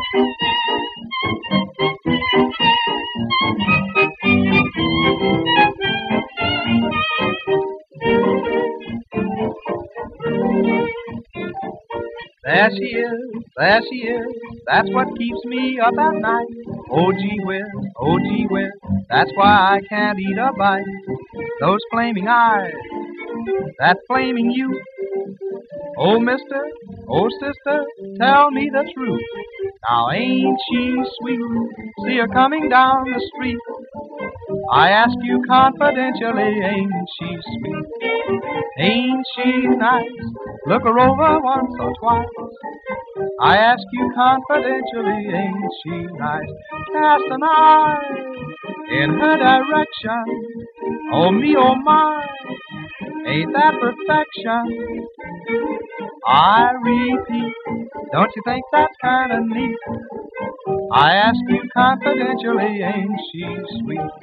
There she is, that's what keeps me up at night. Oh gee whiz, that's why I can't eat a bite. Those flaming eyes, that flaming youth. Oh mister, oh sister, tell me the truth. Now ain't she sweet, see her coming down the street. I ask you confidentially, ain't she sweet? Ain't she nice? Look her over once or twice. I ask you confidentially, ain't she nice? Cast an eye in her direction. Oh me, oh my, ain't that perfection? I repeat, don't you think that's kind of neat? I ask you confidentially, ain't she sweet?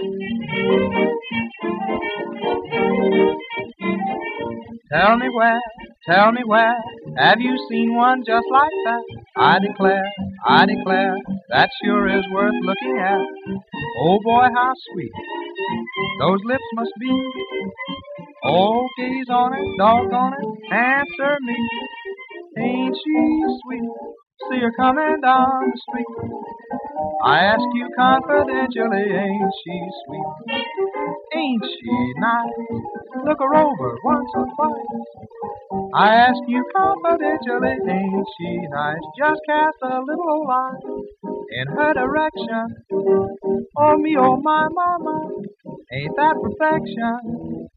Tell me where, have you seen one just like that? I declare, that sure is worth looking at. Oh boy, how sweet those lips must be. Oh, gaze on it, doggone it, answer me. Ain't she sweet? See her coming down the street. I ask you confidentially, ain't she sweet? Ain't she nice? Look her over once or twice. I ask you confidentially, ain't she nice? Just cast a little eye in her direction. Oh me, oh my mama, ain't that perfection?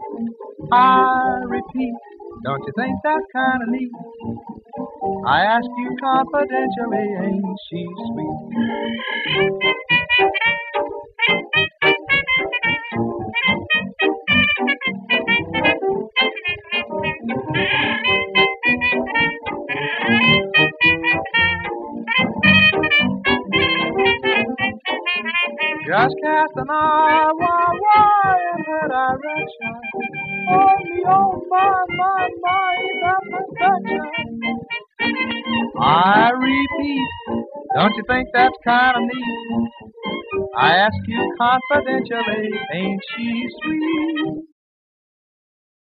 I repeat, don't you think that's kind of neat? I ask you confidentially, ain't she sweet? Just cast an eye, why in her direction. Oh me, oh my, ain't that perfection? I repeat, don't you think that's kind of neat? I ask you confidentially, ain't she sweet?